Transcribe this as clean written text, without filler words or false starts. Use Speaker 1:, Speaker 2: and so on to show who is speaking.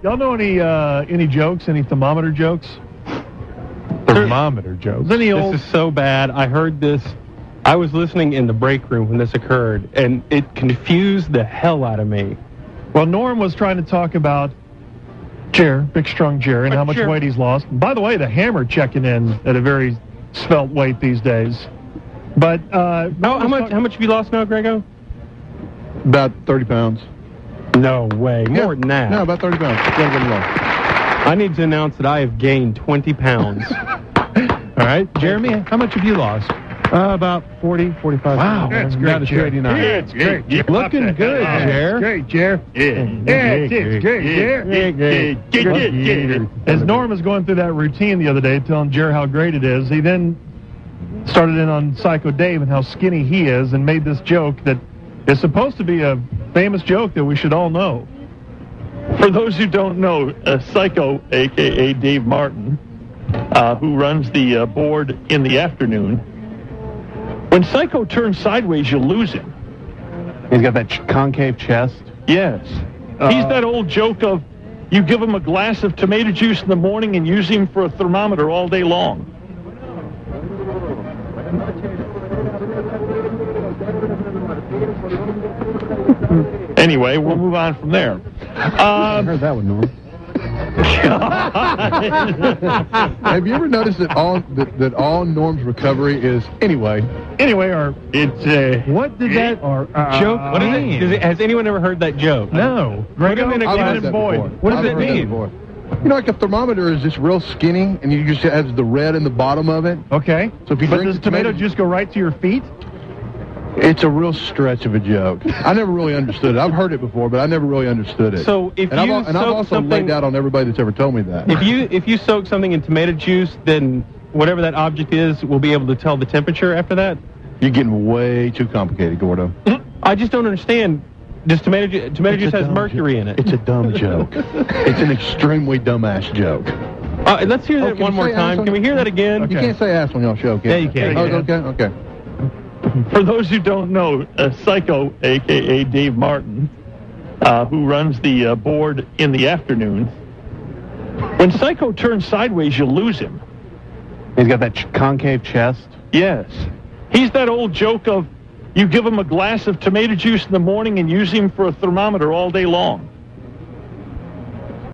Speaker 1: Y'all know any jokes? Any thermometer jokes? Thermometer jokes.
Speaker 2: This is so bad. I heard this. I was listening in the break room when this occurred, and it confused the hell out of me.
Speaker 1: Well, Norm was trying to talk about Big Strong Jer, and how much weight he's lost. By the way, the Hammer checking in at a very svelte weight these days. But
Speaker 2: how much have you lost now, Grego?
Speaker 3: About 30 pounds.
Speaker 2: No way. More than that.
Speaker 3: No, about 30 pounds.
Speaker 2: I need to announce that I have gained 20 pounds.
Speaker 1: All right. Jeremy, how much have you lost?
Speaker 3: About 40, 45.
Speaker 1: Wow. That's great, Jer. That's great. Looking good, Jer.
Speaker 3: Great, Jer.
Speaker 1: It's great, Jer. As Norm was going through that routine the other day, telling Jer how great it is, he then started in on Psycho Dave and how skinny he is, and made this joke that is supposed to be a famous joke that we should all know.
Speaker 4: For those who don't know, Psycho, a.k.a. Dave Martin, who runs the board in the afternoon, when Psycho turns sideways, you lose him.
Speaker 3: He's got that concave chest.
Speaker 4: Yes. He's that old joke of you give him a glass of tomato juice in the morning and use him for a thermometer all day long. Anyway, we'll move on from there.
Speaker 3: I heard that one, Norm. Have you ever noticed that all Norm's recovery is anyway?
Speaker 1: Or it's what did that
Speaker 2: joke? What is it? Has anyone ever heard that joke?
Speaker 1: No. Grego and Boyd.
Speaker 2: What does it mean?
Speaker 3: You know, like a thermometer is just real skinny, and you just have the red in the bottom of it.
Speaker 1: Okay.
Speaker 3: So if you
Speaker 1: but does tomato juice go right to your feet?
Speaker 3: It's a real stretch of a joke. I never really understood it. I've heard it before, but I never really understood it.
Speaker 2: So I've
Speaker 3: also laid out on everybody that's ever told me that.
Speaker 2: If you soak something in tomato juice, then whatever that object is, we'll be able to tell the temperature after that?
Speaker 3: You're getting way too complicated, Gordo.
Speaker 2: I just don't understand. Does tomato juice has mercury in it?
Speaker 3: It's a dumb joke. It's an extremely dumbass joke.
Speaker 2: Let's hear that one more time. Can we hear that again?
Speaker 3: Okay. You can't say ass on your show, can you?
Speaker 2: Yeah, you can.
Speaker 3: Okay.
Speaker 4: For those who don't know, Psycho, a.k.a. Dave Martin, who runs the board in the afternoon, when Psycho turns sideways, you lose him.
Speaker 3: He's got that concave chest.
Speaker 4: Yes. He's that old joke of you give him a glass of tomato juice in the morning and use him for a thermometer all day long.